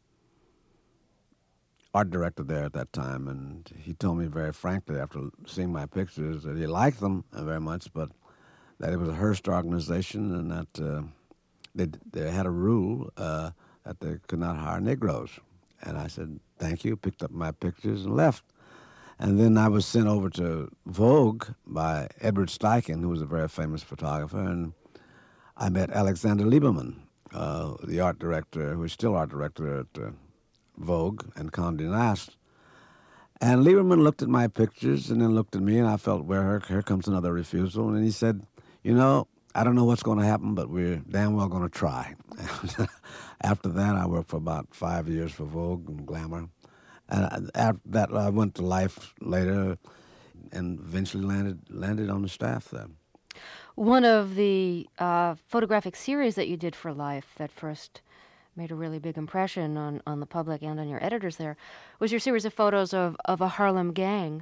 art director there at that time, and he told me very frankly after seeing my pictures that he liked them very much, but that it was a Hearst organization and that they had a rule that they could not hire Negroes. And I said, thank you, picked up my pictures and left. And then I was sent over to Vogue by Edward Steichen, who was a very famous photographer, and I met Alexander Lieberman, the art director, who is still art director at Vogue and Condé Nast. And Lieberman looked at my pictures and then looked at me, and I felt, well, here comes another refusal. And he said, you know, I don't know what's going to happen, but we're damn well going to try. After that, I worked for about 5 years for Vogue and Glamour. And after that, I went to Life later and eventually landed on the staff there. One of the photographic series that you did for Life that first made a really big impression on the public and on your editors there was your series of photos of a Harlem gang.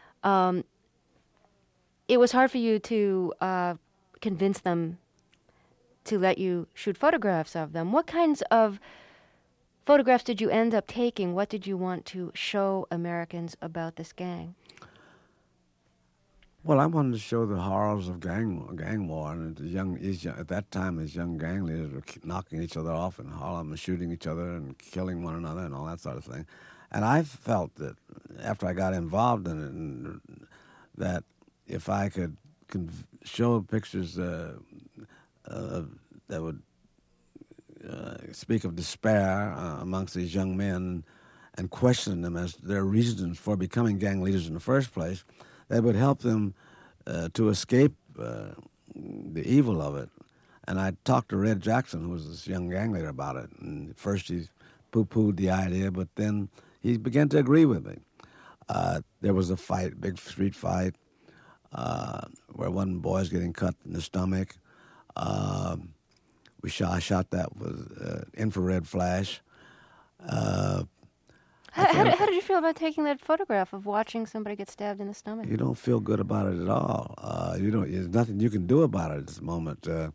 It was hard for you to convince them to let you shoot photographs of them. What kinds of photographs did you end up taking? What did you want to show Americans about this gang? Well, I wanted to show the horrors of gang war, and at that time, these young gang leaders were knocking each other off in Harlem and shooting each other and killing one another and all that sort of thing. And I felt that after I got involved in it, that if I could show pictures that would speak of despair amongst these young men and question them as their reasons for becoming gang leaders in the first place, that would help them to escape the evil of it. And I talked to Red Jackson, who was this young gang leader, about it. And first he poo-pooed the idea, but then he began to agree with me. There was a fight, big street fight, where one boy was getting cut in the stomach. I shot that with infrared flash. How did you feel about taking that photograph of watching somebody get stabbed in the stomach? You don't feel good about it at all. There's nothing you can do about it at this moment. You're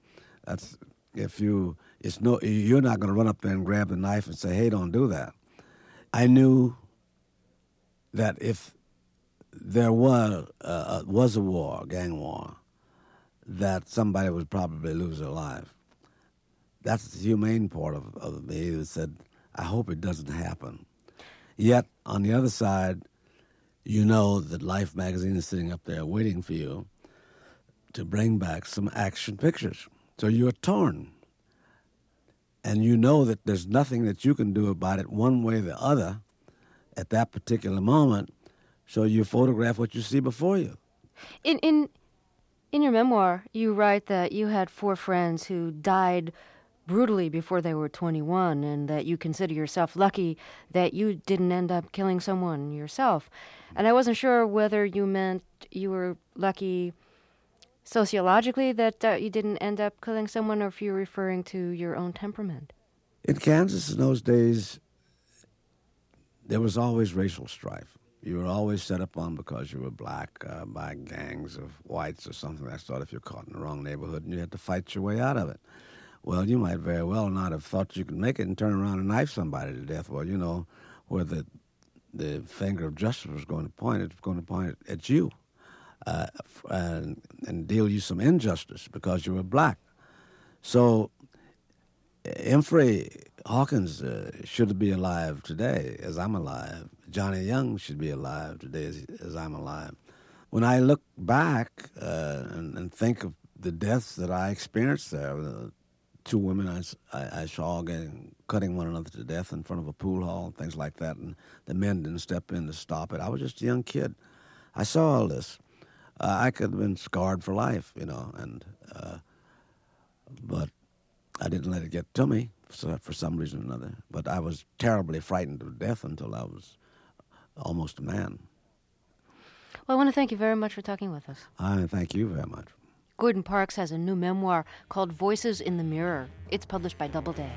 not going to run up there and grab the knife and say, "Hey, don't do that." I knew that if there was a war, a gang war, that somebody would probably lose their life. That's the humane part of me that said, I hope it doesn't happen. Yet, on the other side, you know that Life magazine is sitting up there waiting for you to bring back some action pictures. So you're torn. And you know that there's nothing that you can do about it one way or the other at that particular moment, so you photograph what you see before you. In your memoir, you write that you had 4 friends who died brutally before they were 21, and that you consider yourself lucky that you didn't end up killing someone yourself. And I wasn't sure whether you meant you were lucky sociologically that you didn't end up killing someone, or if you're referring to your own temperament. In Kansas in those days, there was always racial strife. You were always set upon because you were black by gangs of whites or something of that sort if you're caught in the wrong neighborhood, and you had to fight your way out of it. Well, you might very well not have thought you could make it and turn around and knife somebody to death. Well, you know, where the finger of justice was going to point, it was going to point at you and deal you some injustice because you were black. So Humphrey Hawkins should be alive today as I'm alive. Johnny Young should be alive today as I'm alive. When I look back and think of the deaths that I experienced there, 2 women I saw cutting one another to death in front of a pool hall and things like that, and the men didn't step in to stop it. I was just a young kid. I saw all this. I could have been scarred for life, you know, but I didn't let it get to me for some reason or another. But I was terribly frightened to death until I was almost a man. Well, I want to thank you very much for talking with us. I thank you very much. Gordon Parks has a new memoir called Voices in the Mirror. It's published by Doubleday.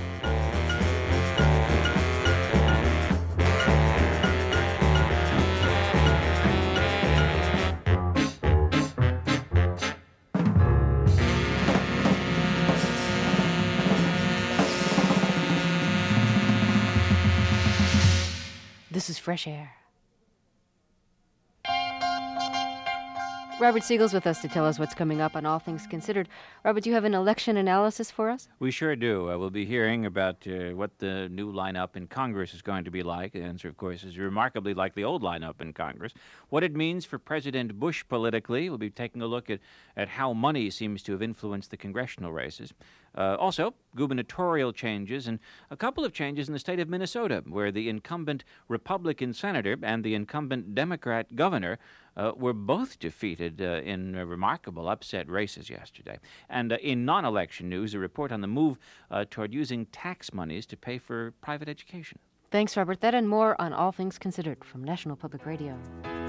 This is Fresh Air. Robert Siegel's with us to tell us what's coming up on All Things Considered. Robert, do you have an election analysis for us? We sure do. We'll be hearing about what the new lineup in Congress is going to be like. The answer, of course, is remarkably like the old lineup in Congress. What it means for President Bush politically. We'll be taking a look at how money seems to have influenced the congressional races. Also, gubernatorial changes and a couple of changes in the state of Minnesota, where the incumbent Republican senator and the incumbent Democrat governor were both defeated in remarkable upset races yesterday. And in non-election news, a report on the move toward using tax monies to pay for private education. Thanks, Robert. That and more on All Things Considered from National Public Radio.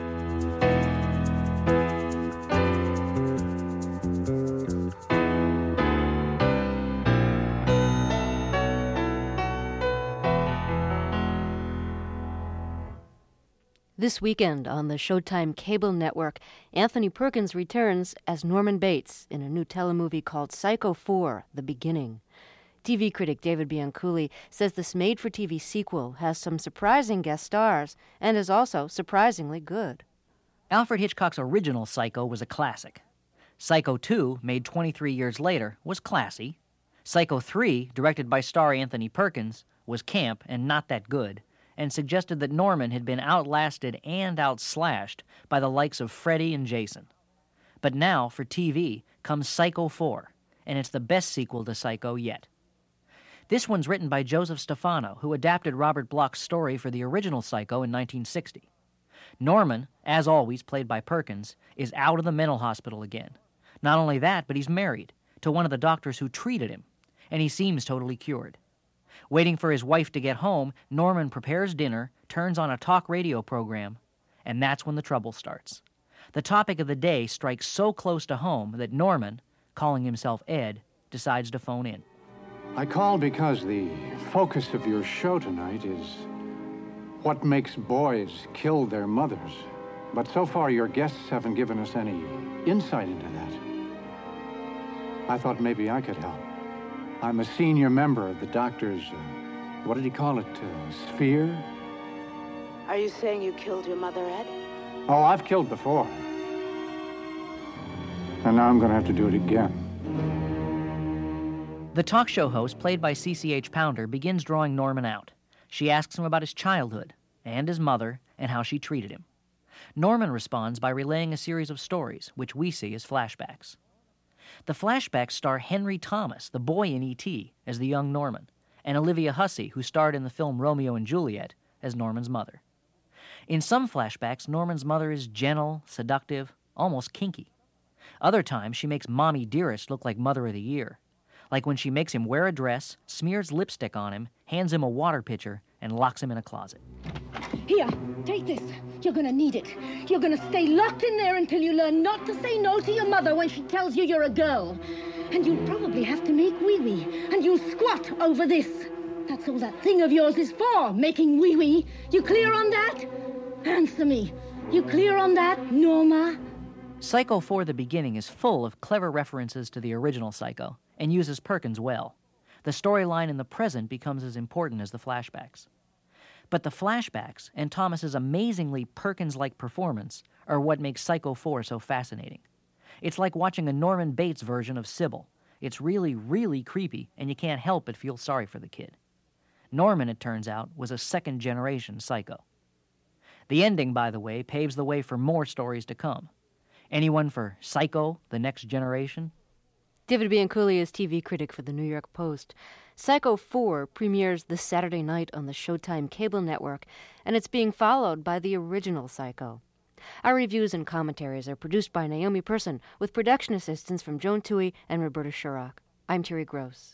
This weekend on the Showtime cable network, Anthony Perkins returns as Norman Bates in a new telemovie called Psycho 4: The Beginning. TV critic David Bianculli says this made-for-TV sequel has some surprising guest stars and is also surprisingly good. Alfred Hitchcock's original Psycho was a classic. Psycho 2, made 23 years later, was classy. Psycho 3, directed by star Anthony Perkins, was camp and not that good, and suggested that Norman had been outlasted and outslashed by the likes of Freddy and Jason. But now, for TV, comes Psycho 4, and it's the best sequel to Psycho yet. This one's written by Joseph Stefano, who adapted Robert Bloch's story for the original Psycho in 1960. Norman, as always played by Perkins, is out of the mental hospital again. Not only that, but he's married to one of the doctors who treated him, and he seems totally cured. Waiting for his wife to get home, Norman prepares dinner, turns on a talk radio program, and that's when the trouble starts. The topic of the day strikes so close to home that Norman, calling himself Ed, decides to phone in. I called because the focus of your show tonight is what makes boys kill their mothers. But so far, your guests haven't given us any insight into that. I thought maybe I could help. I'm a senior member of the doctor's, what did he call it, sphere? Are you saying you killed your mother, Ed? Oh, I've killed before. And now I'm going to have to do it again. The talk show host, played by CCH Pounder, begins drawing Norman out. She asks him about his childhood and his mother and how she treated him. Norman responds by relaying a series of stories, which we see as flashbacks. The flashbacks star Henry Thomas, the boy in E.T., as the young Norman, and Olivia Hussey, who starred in the film Romeo and Juliet, as Norman's mother. In some flashbacks, Norman's mother is gentle, seductive, almost kinky. Other times, she makes Mommy Dearest look like Mother of the Year, like when she makes him wear a dress, smears lipstick on him, hands him a water pitcher, and locks him in a closet. Here, take this. You're gonna need it. You're gonna stay locked in there until you learn not to say no to your mother when she tells you you're a girl. And you'll probably have to make wee-wee, and you'll squat over this. That's all that thing of yours is for, making wee-wee. You clear on that? Answer me. You clear on that, Norma? Psycho 4: The Beginning is full of clever references to the original Psycho, and uses Perkins well. The storyline in the present becomes as important as the flashbacks. But the flashbacks and Thomas's amazingly Perkins-like performance are what makes Psycho 4 so fascinating. It's like watching a Norman Bates version of Sybil. It's really, really creepy, and you can't help but feel sorry for the kid. Norman, it turns out, was a second-generation Psycho. The ending, by the way, paves the way for more stories to come. Anyone for Psycho: The Next Generation? David Bianculli is TV critic for the New York Post. Psycho 4 premieres this Saturday night on the Showtime cable network, and it's being followed by the original Psycho. Our reviews and commentaries are produced by Naomi Person, with production assistance from Joan Toohey and Roberta Shurrock. I'm Terry Gross.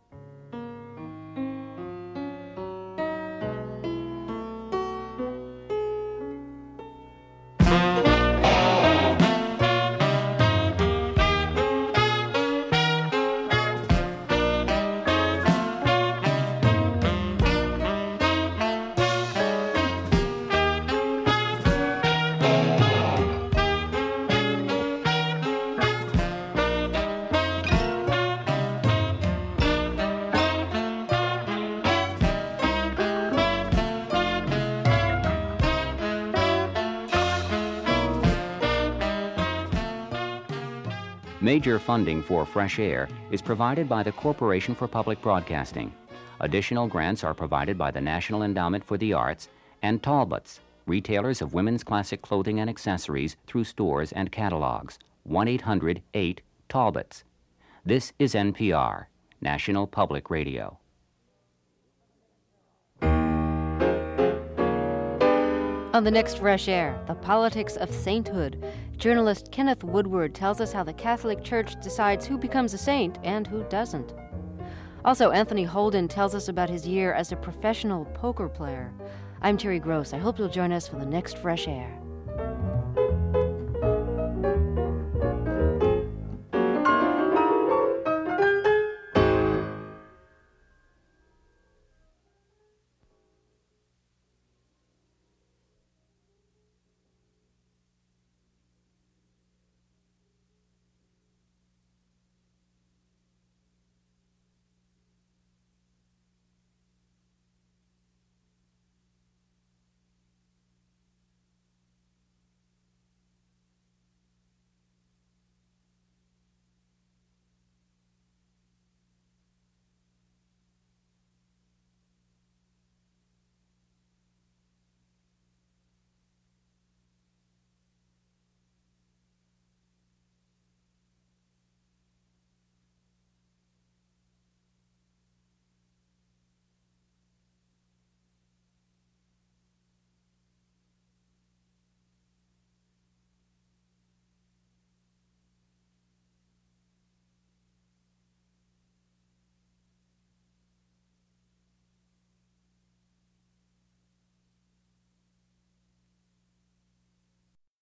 Major funding for Fresh Air is provided by the Corporation for Public Broadcasting. Additional grants are provided by the National Endowment for the Arts and Talbots, retailers of women's classic clothing and accessories through stores and catalogs. 1-800-8-TALBOTS. This is NPR, National Public Radio. On the next Fresh Air, the politics of sainthood, journalist Kenneth Woodward tells us how the Catholic Church decides who becomes a saint and who doesn't. Also, Anthony Holden tells us about his year as a professional poker player. I'm Terry Gross. I hope you'll join us for the next Fresh Air.